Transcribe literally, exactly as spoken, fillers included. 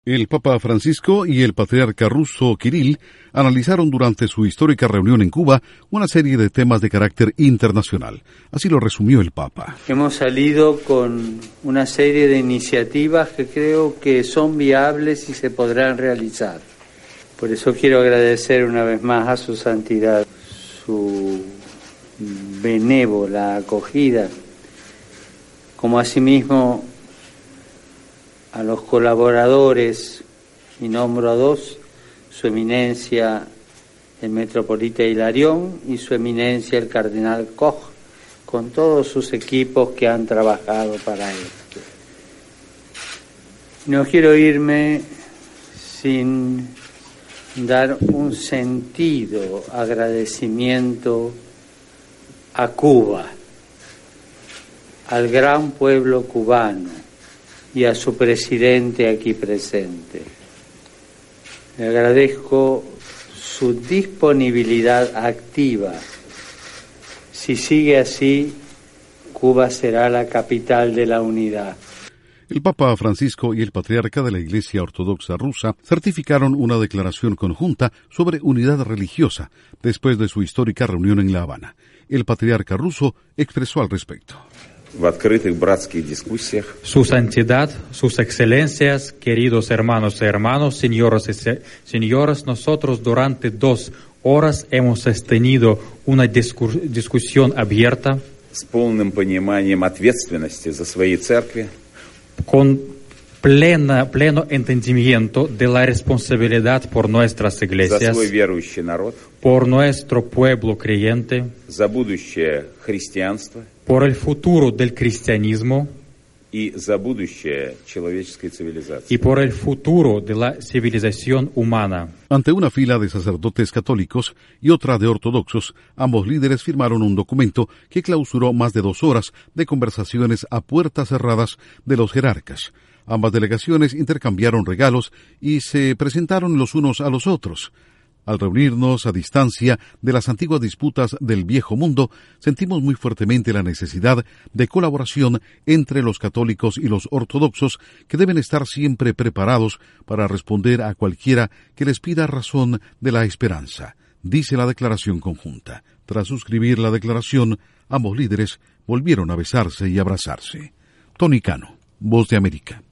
El Papa Francisco y el patriarca ruso Kirill analizaron durante su histórica reunión en Cuba una serie de temas de carácter internacional. Así lo resumió el Papa. Hemos salido con una serie de iniciativas que creo que son viables y se podrán realizar. Por eso quiero agradecer una vez más a su santidad su benévola acogida, como asimismo a los colaboradores, y nombro a dos, su eminencia el metropolita Hilarión y su eminencia el cardenal Koch, con todos sus equipos que han trabajado para esto. No quiero irme sin dar un sentido agradecimiento a Cuba, al gran pueblo cubano y a su presidente aquí presente. Le agradezco su disponibilidad activa. Si sigue así, Cuba será la capital de la unidad. El Papa Francisco y el patriarca de la Iglesia Ortodoxa rusa certificaron una declaración conjunta sobre unidad religiosa después de su histórica reunión en La Habana. El patriarca ruso expresó al respecto. Su santidad, sus excelencias, queridos hermanos y hermanos, señoras y se- señoras, nosotros durante dos horas hemos tenido una discur- discusión abierta с полным пониманием ответственности за свои церкви, con plena, pleno entendimiento de la responsabilidad por nuestras за iglesias, свой верующий народ, por nuestro pueblo creyente, за будущее христианства por el futuro del cristianismo и за будущее человеческой цивилизации. y por el futuro de la civilización humana. Ante una fila de sacerdotes católicos y otra de ortodoxos, ambos líderes firmaron un documento que clausuró más de dos horas de conversaciones a puertas cerradas de los jerarcas. Ambas delegaciones intercambiaron regalos y se presentaron los unos a los otros. Al reunirnos a distancia de las antiguas disputas del viejo mundo, sentimos muy fuertemente la necesidad de colaboración entre los católicos y los ortodoxos, que deben estar siempre preparados para responder a cualquiera que les pida razón de la esperanza, dice la declaración conjunta. Tras suscribir la declaración, ambos líderes volvieron a besarse y abrazarse. Tony Cano, Voz de América.